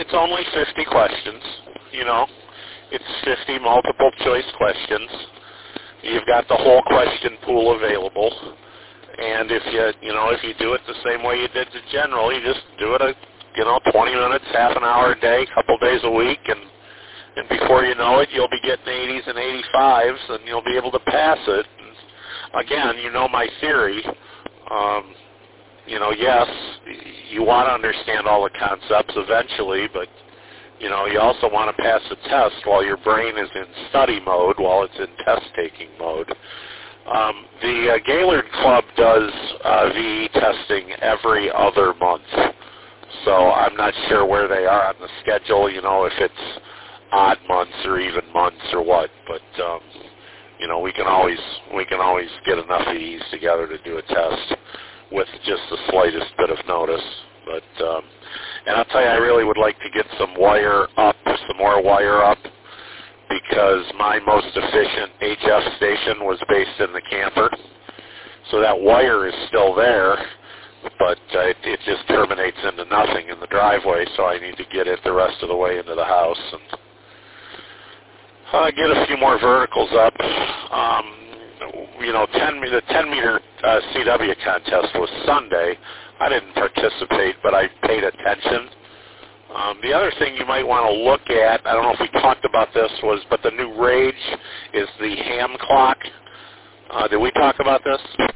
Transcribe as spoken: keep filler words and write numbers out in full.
it's only fifty questions, you know. It's fifty multiple choice questions. You've got the whole question pool available. And if you, you know, if you do it the same way you did the general, you just do it, a, you know, twenty minutes, half an hour a day, a couple days a week, and and before you know it, you'll be getting eighties and eighty-fives, and you'll be able to pass it. And again, you know my theory. Um, you know, yes, you want to understand all the concepts eventually, but you know, you also want to pass the test while your brain is in study mode, while it's in test-taking mode. Um, the uh, Gaylord Club does uh, V E testing every other month, so I'm not sure where they are on the schedule, you know, if it's odd months or even months or what, but, um, you know, we can always we can always get enough of these together to do a test with just the slightest bit of notice. But um, and I'll tell you, I really would like to get some wire up, some more wire up, because my most efficient H F station was based in the camper. So that wire is still there, but uh, it, it just terminates into nothing in the driveway, so I need to get it the rest of the way into the house and uh, get a few more verticals up. Um, you know, ten, the ten meter uh, C W contest was Sunday. I didn't participate, but I paid attention. Um, the other thing you might want to look at, I don't know if we talked about this, was, but the new Rage is the ham clock. Uh, did we talk about this?